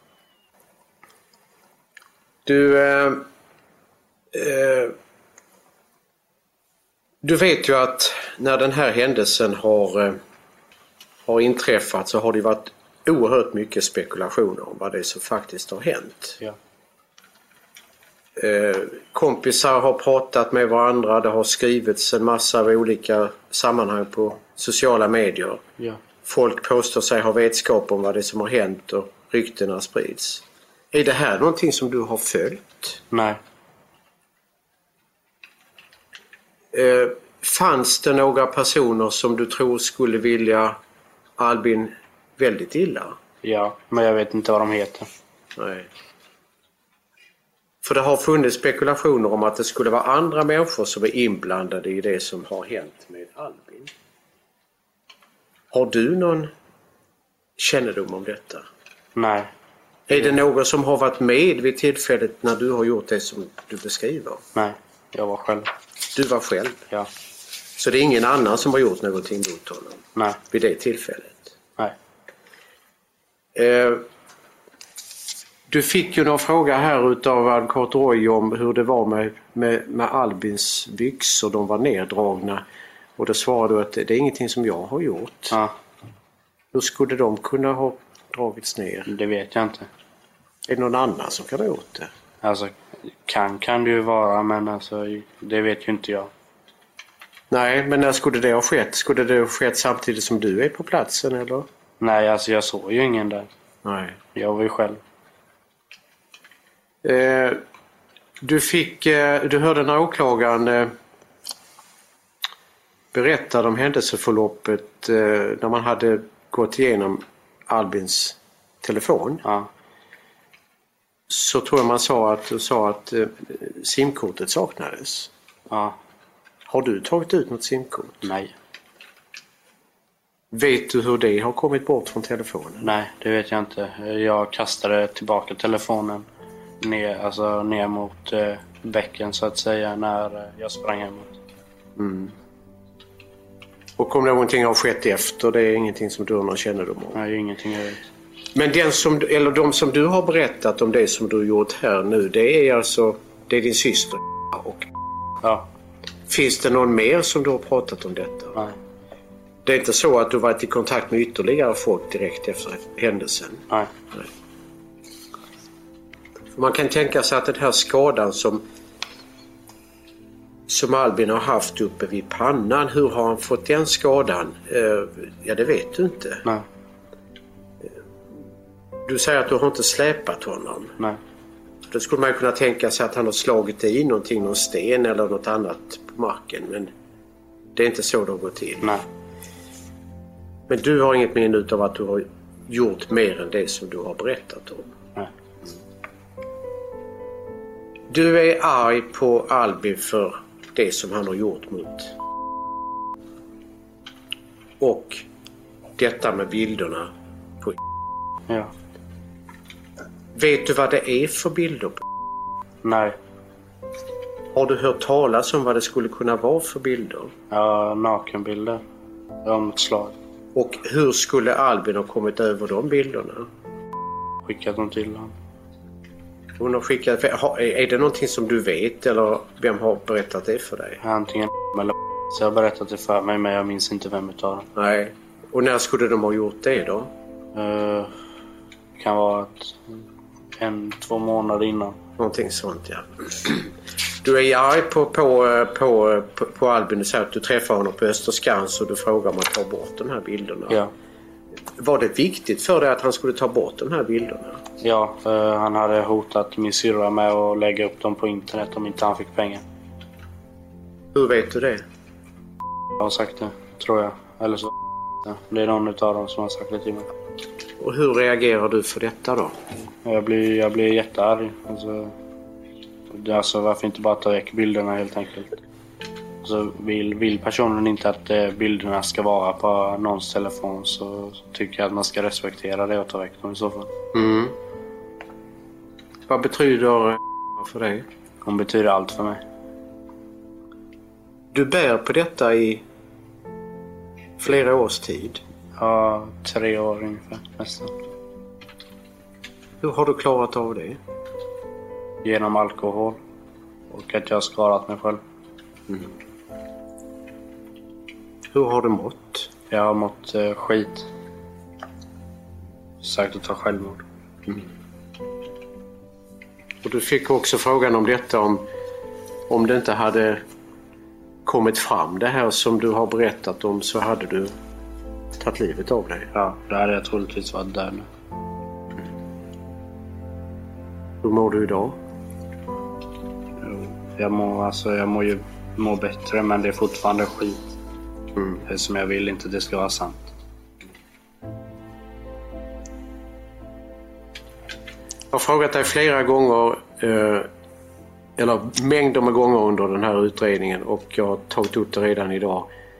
Du vet ju att när den här händelsen har inträffat så har det varit oerhört mycket spekulationer om vad det är som faktiskt har hänt.
Ja.
Kompisar har pratat med varandra, det har skrivits en massa av olika sammanhang på sociala medier.
Ja.
Folk påstår sig ha vetskap om vad det är som har hänt och ryktena sprids. Är det här någonting som du har följt?
Nej.
Fanns det några personer som du tror skulle vilja Albin väldigt illa?
Ja, men jag vet inte vad de heter.
Nej. För det har funnits spekulationer om att det skulle vara andra människor som är inblandade i det som har hänt med Albin. Har du någon kännedom om detta?
Nej.
Är det någon som har varit med vid tillfället när du har gjort det som du beskriver?
Nej, jag var själv.
Du var själv?
Ja.
Så det är ingen annan som har gjort någonting mot honom?
Nej.
Vid det tillfället?
Nej.
Du fick ju någon fråga här utav advokat Roy om hur det var med Albins byxor. De var neddragna. Och då svarade du att det är ingenting som jag har gjort.
Ja.
Hur skulle de kunna ha dragits ner?
Det vet jag inte.
Är det någon annan som kan ha gjort det?
Alltså, kan det ju vara, men alltså, det vet ju inte jag.
Nej, men när skulle det ha skett? Skulle det ha skett samtidigt som du är på platsen, eller?
Nej, alltså jag såg ju ingen där.
Nej.
Jag var ju själv.
Du hörde när åklagaren berättade om händelseförloppet när man hade gått igenom Albins telefon.
Ja.
Så tror jag man sa att simkortet saknades.
Ja.
Har du tagit ut något simkort?
Nej.
Vet du hur det har kommit bort från telefonen?
Nej, det vet jag inte. Jag kastade tillbaka telefonen ner mot bäcken så att säga när jag sprang hemåt.
Mm. Och om någonting har skett efter, det är ingenting som du har någon kännedom om?
Nej, ingenting jag vet.
Men de som du har berättat om det som du har gjort här nu, det är din syster och...
Ja.
Finns det någon mer som du har pratat om detta?
Nej.
Det är inte så att du varit i kontakt med ytterligare folk direkt efter händelsen?
Nej.
Man kan tänka sig att den här skadan som Albin har haft uppe vid pannan, hur har han fått den skadan? Ja, det vet du inte.
Nej.
Du säger att du har inte släpat honom.
Nej.
Då skulle man kunna tänka sig att han har slagit i någon sten eller något annat på marken. Men det är inte så det har gått till.
Nej.
Men du har inget minne av att du har gjort mer än det som du har berättat om.
Nej.
Du är arg på Albin för det som han har gjort mot. och detta med bilderna på...
Ja.
Vet du vad det är för bilder på?
Nej.
Har du hört talas om vad det skulle kunna vara för bilder?
Ja, nakenbilder. Om ett slag.
Och hur skulle Albin ha kommit över de bilderna?
Skickat dem till honom.
Hon har skickat... Är det någonting som du vet eller vem har berättat det för dig?
Antingen eller så jag har berättat det för mig men jag minns inte vem utav dem.
Nej. Och när skulle de ha gjort det då?
Kan vara 1-2 månader innan.
Någonting sånt, ja. Du är arg på Albin. Du säger att du träffar honom på Österskans och du frågar om att ta bort de här bilderna.
Ja.
Var det viktigt för dig att han skulle ta bort de här bilderna?
Ja, han hade hotat min syrra med att lägga upp dem på internet om inte han fick pengar.
Hur vet du det?
Jag har sagt det, tror jag. Eller så. Det är någon utav dem som har sagt det till mig.
Och hur reagerar du för detta då?
Jag blir jättearg. Alltså varför inte bara ta väck bilderna helt enkelt. Så vill personen inte att bilderna ska vara på någons telefon så tycker jag att man ska respektera det och ta väck dem i så fall.
Mm. Vad betyder för dig?
Hon betyder allt för mig.
Du bär på detta i flera års tid?
Ja, 3 år ungefär nästan.
Hur har du klarat av det?
Genom alkohol och att jag har skadat mig själv.
Mm. Hur har du mått?
Jag har mått skit. Försökt att ta självmord.
Mm. Och du fick också frågan om detta om det inte hade kommit fram det här som du har berättat om så hade du tagit livet av dig.
Ja, det hade jag troligtvis varit där nu.
Hur mår du idag?
Jag mår bättre men det är fortfarande skit. Det som jag vill inte det ska vara sant.
Jag har frågat dig flera gånger eller mängder med gånger under den här utredningen och jag har tagit upp det redan idag.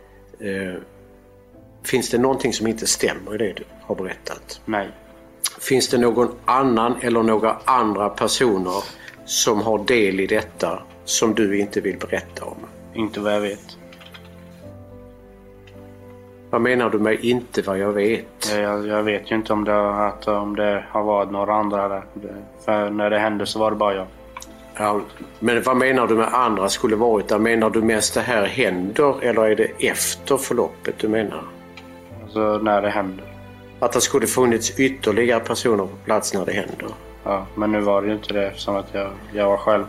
Finns det någonting som inte stämmer i det du har berättat?
Nej.
Finns det någon annan eller några andra personer som har del i detta som du inte vill berätta om?
Inte vad jag vet.
Vad menar du med inte vad jag vet?
Jag vet ju inte om det har varit några andra där. För när det hände så var det bara jag.
Ja, men vad menar du med andra skulle varit där? Menar du mest det här händer eller är det efter förloppet du menar?
Alltså när det händer.
Att det skulle funnits ytterligare personer på plats när det händer?
Ja, men nu var det ju inte det eftersom att jag var själv.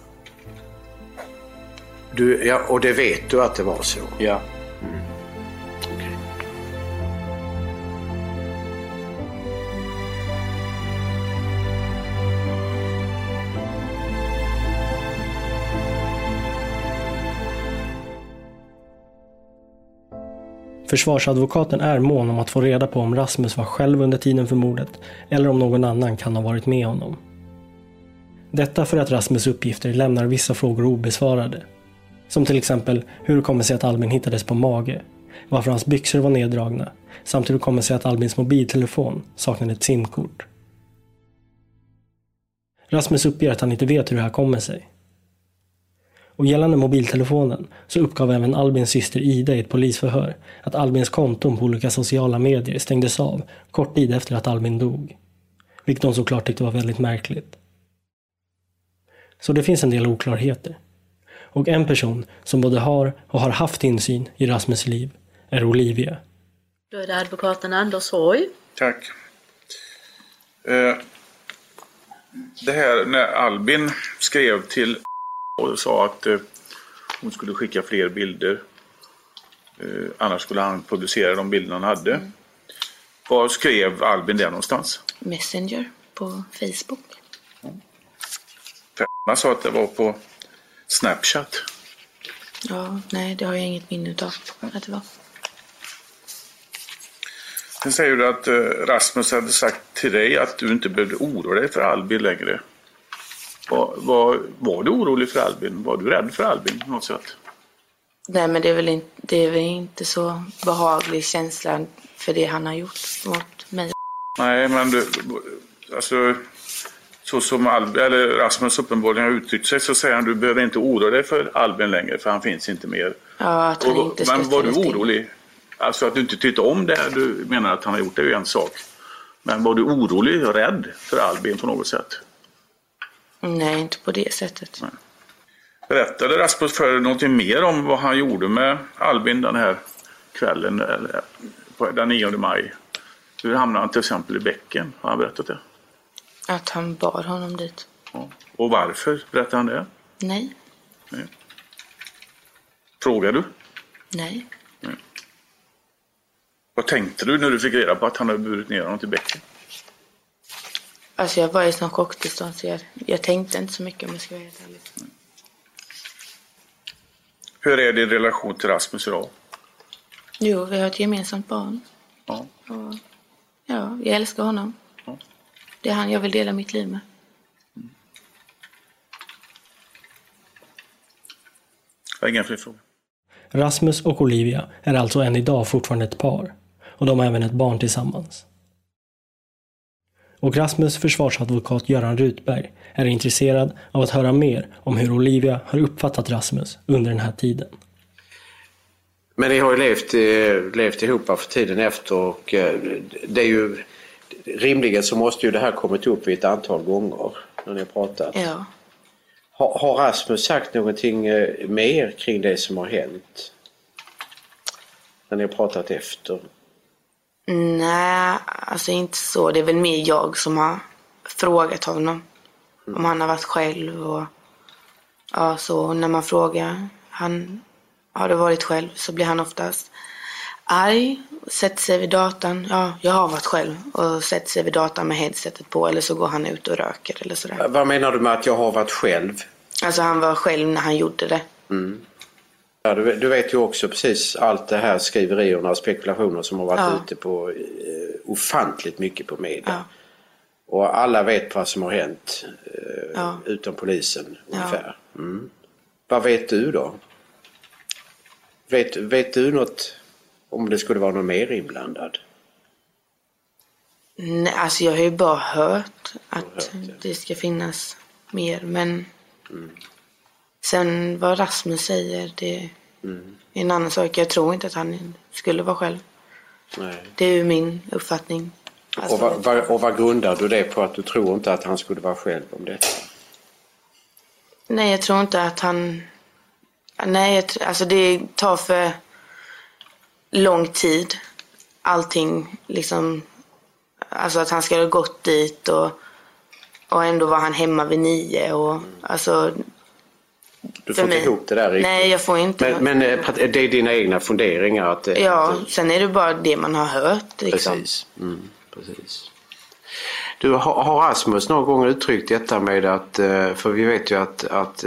Och det vet du att det var så?
Ja.
Mm. Okay.
Försvarsadvokaten är mån om att få reda på om Rasmus var själv under tiden för mordet eller om någon annan kan ha varit med honom. Detta för att Rasmus uppgifter lämnar vissa frågor obesvarade. Som till exempel hur det kommer sig att Albin hittades på mage, varför hans byxor var neddragna, samt hur det kommer sig att Albins mobiltelefon saknade ett simkort. Rasmus uppger att han inte vet hur det här kommer sig. Och gällande mobiltelefonen så uppgav även Albins syster Ida i ett polisförhör att Albins konton på olika sociala medier stängdes av kort tid efter att Albin dog. Vilket de såklart tyckte var väldigt märkligt. Så det finns en del oklarheter. Och en person som både har och har haft insyn i Rasmus liv är Olivia.
Då är det advokaten Anders Håj.
Tack. Det här när Albin skrev till och sa att hon skulle skicka fler bilder. Annars skulle han publicera de bilderna han hade. Mm. Var skrev Albin det någonstans?
Messenger på Facebook.
Han sa att det var på Snapchat.
Ja, nej det har jag inget minne av att det var.
Sen säger du att Rasmus hade sagt till dig att du inte behövde oroa dig för Albin längre. Var du orolig för Albin? Var du rädd för Albin på något sätt?
Nej, men det är väl inte så behaglig känsla för det han har gjort mot mig.
Nej, men du, alltså, så som Rasmus uppenbarligen har uttryckt sig, så säger han: du behöver inte oroa dig för Albin längre, för han finns inte mer.
Ja, att han inte ska.
Men var du orolig? Alltså att du inte tyckte om det du menar att han har gjort, det är ju en sak. Men var du orolig och rädd för Albin på något sätt?
Nej, inte på det sättet.
Nej. Berättade Rasmus för någonting mer om vad han gjorde med Albin den här kvällen, den 9 maj? Hur hamnade han till exempel i bäcken? Har han berättat det?
Att han bar honom dit.
Ja. Och varför berättade han det?
Nej.
Frågar du?
Nej.
Vad tänkte du när du fick reda på att han hade burit ner honom till bäcken?
Alltså jag var i sån chocktillstånd, så jag tänkte inte så mycket om jag ska vara helt ärlig.
Hur är din relation till Rasmus idag?
Jo, vi har ett gemensamt barn.
Ja.
Och, ja, jag älskar honom.
Ja.
Det är han jag vill dela mitt liv med.
Jag har inga fler frågor.
Rasmus och Olivia är alltså än idag fortfarande ett par. Och de har även ett barn tillsammans. Och Rasmus försvarsadvokat Göran Rutberg är intresserad av att höra mer om hur Olivia har uppfattat Rasmus under den här tiden.
Men ni har ju levt ihop för tiden efter, och det är ju rimligen så måste ju det här kommit upp vid ett antal gånger när ni har pratat.
Ja.
Har Rasmus sagt någonting mer kring det som har hänt när ni har pratat efter?
Nej, alltså inte så. Det är väl mer jag som har frågat honom om han har varit själv. Och ja, så när man frågar han har det varit själv, så blir han oftast arg, sätter sig vid datan. Ja, jag har varit själv, och sätter sig vid datan med headsetet på, eller så går han ut och röker eller sådär.
Vad menar du med att jag har varit själv?
Alltså han var själv när han gjorde det.
Mm. Ja, du vet ju också precis allt det här skriverierna och spekulationer som har varit ute på ofantligt mycket på media. Ja. Och alla vet vad som har hänt utom polisen ungefär. Mm. Vad vet du då? Vet du något om det skulle vara någon mer inblandad?
Nej, alltså jag har ju bara hört att det ska finnas mer, men sen vad Rasmus säger, det är en annan sak. Jag tror inte att han skulle vara själv.
Nej.
Det är ju min uppfattning. Alltså,
och vad grundar du det på, att du tror inte att han skulle vara själv om detta?
Nej, jag tror inte att han... Nej, alltså det tar för lång tid. Allting liksom... Alltså att han ska ha gått dit och ändå var han hemma vid 9 och alltså...
Du får inte ihop det där riktigt.
Nej, jag får inte.
Men det är dina egna funderingar? Att
sen är det bara det man har hört. Liksom.
Precis. Precis. Du, har Rasmus någon gång uttryckt detta med att... För vi vet ju att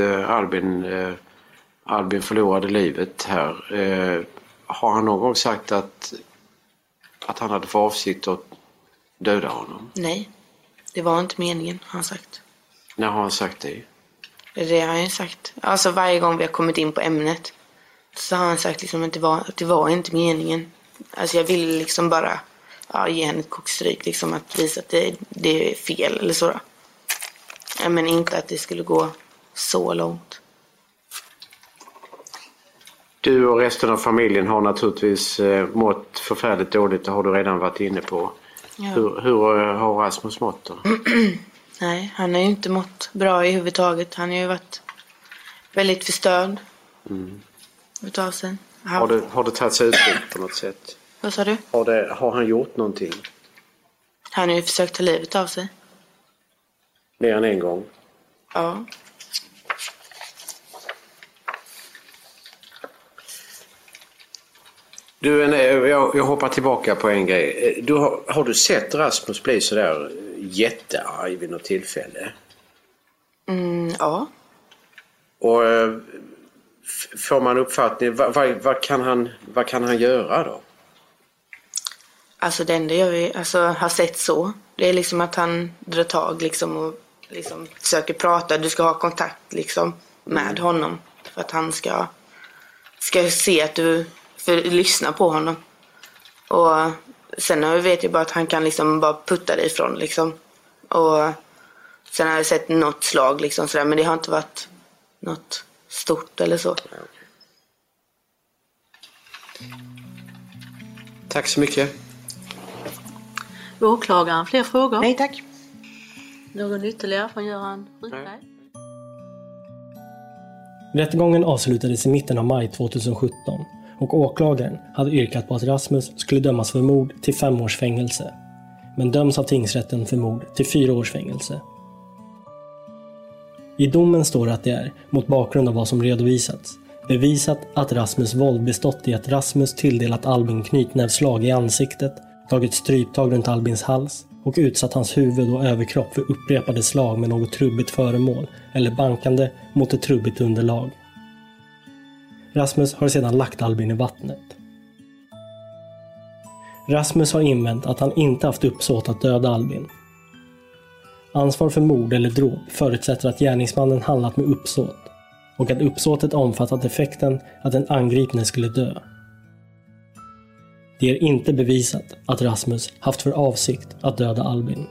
Albin förlorade livet här. Har han någon gång sagt att han hade för avsikt att döda honom?
Nej, det var inte meningen, har han sagt.
När har han sagt det?
Det har han sagt. Alltså varje gång vi har kommit in på ämnet så har han sagt liksom att det var inte meningen. Alltså jag ville liksom bara ge henne ett kokstryk, liksom att visa att det är fel eller så. Men inte att det skulle gå så långt.
Du och resten av familjen har naturligtvis mått förfärligt dåligt, det har du redan varit inne på. Ja. Hur har Rasmus mått då?
Nej, han har ju inte mått bra i huvudtaget. Han har ju varit väldigt förstörd utav sig.
Har det tagit sig uttryck på något sätt?
Vad sa du?
Har han gjort någonting?
Han har ju försökt ta livet av sig.
Mer än en gång?
Ja.
Du, jag hoppar tillbaka på en grej. Har du sett Rasmus bli så där jättearg vid något tillfälle?
Ja.
Och får man uppfattning, vad kan han göra då?
Alltså det enda jag har sett så, det är liksom att han drar tag liksom och liksom försöker prata. Du ska ha kontakt liksom med honom för att han ska ska se att du lyssnar på honom. Och sen vet jag bara att han kan liksom bara putta dig ifrån liksom. Och sen har jag sett något slag liksom sådär, men det har inte varit något stort eller så.
Tack så mycket.
Åklagaren, fler frågor?
Nej tack.
Någon ytterligare från Göran Rydberg?
Rättegången avslutades i mitten av maj 2017 och åklagaren hade yrkat på att Rasmus skulle dömas för mord till 5 års fängelse, men döms av tingsrätten för mord till 4 års fängelse. I domen står att det är, mot bakgrund av vad som redovisats, bevisat att Rasmus våld bestått i att Rasmus tilldelat Albin knytnävslag i ansiktet, tagit stryptag runt Albins hals och utsatt hans huvud och överkropp för upprepade slag med något trubbigt föremål eller bankande mot ett trubbigt underlag. Rasmus har sedan lagt Albin i vattnet. Rasmus har invänt att han inte haft uppsåt att döda Albin. Ansvar för mord eller dråp förutsätter att gärningsmannen handlat med uppsåt och att uppsåtet omfattat effekten att den angripne skulle dö. Det är inte bevisat att Rasmus haft för avsikt att döda Albin.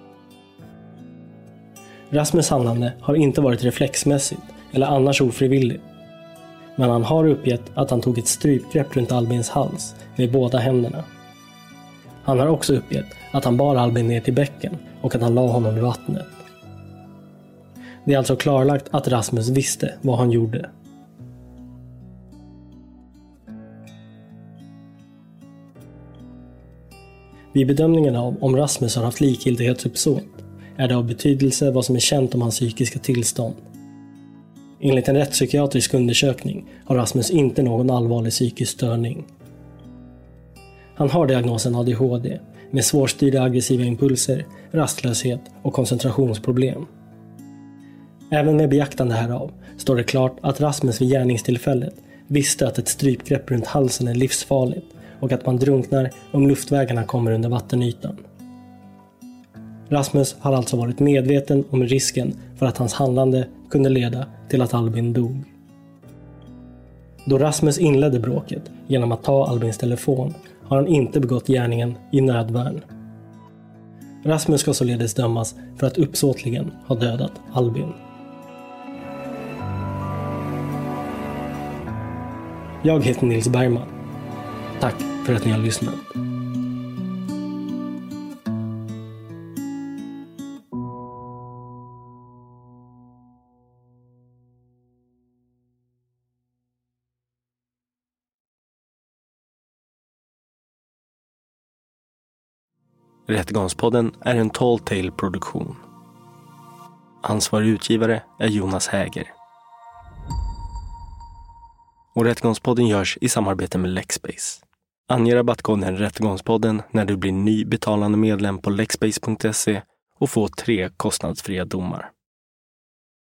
Rasmus handlande har inte varit reflexmässigt eller annars ofrivilligt, men han har uppgett att han tog ett strypgrepp runt Albins hals med båda händerna. Han har också uppgett att han bar Albin ner till bäcken och att han la honom i vattnet. Det är alltså klarlagt att Rasmus visste vad han gjorde. Vid bedömningen av om Rasmus har haft likgiltighetsuppsåt är det av betydelse vad som är känt om hans psykiska tillstånd. Enligt en rättspsykiatrisk undersökning har Rasmus inte någon allvarlig psykisk störning. Han har diagnosen ADHD med svårstyrda aggressiva impulser, rastlöshet och koncentrationsproblem. Även med beaktande härav står det klart att Rasmus vid gärningstillfället visste att ett strypgrepp runt halsen är livsfarligt och att man drunknar om luftvägarna kommer under vattenytan. Rasmus har alltså varit medveten om risken för att hans handlande kunde leda till att Albin dog. Då Rasmus inledde bråket genom att ta Albins telefon har han inte begått gärningen i nödvärn. Rasmus ska således dömas för att uppsåtligen ha dödat Albin. Jag heter Nils Bergman. Tack för att ni har lyssnat. Rättegångspodden är en Tall Tale-produktion. Ansvarig utgivare är Jonas Häger. Och Rättegångspodden görs i samarbete med Lexbase. Ange rabattkoden Rättegångspodden när du blir ny betalande medlem på lexbase.se och få 3 kostnadsfria domar.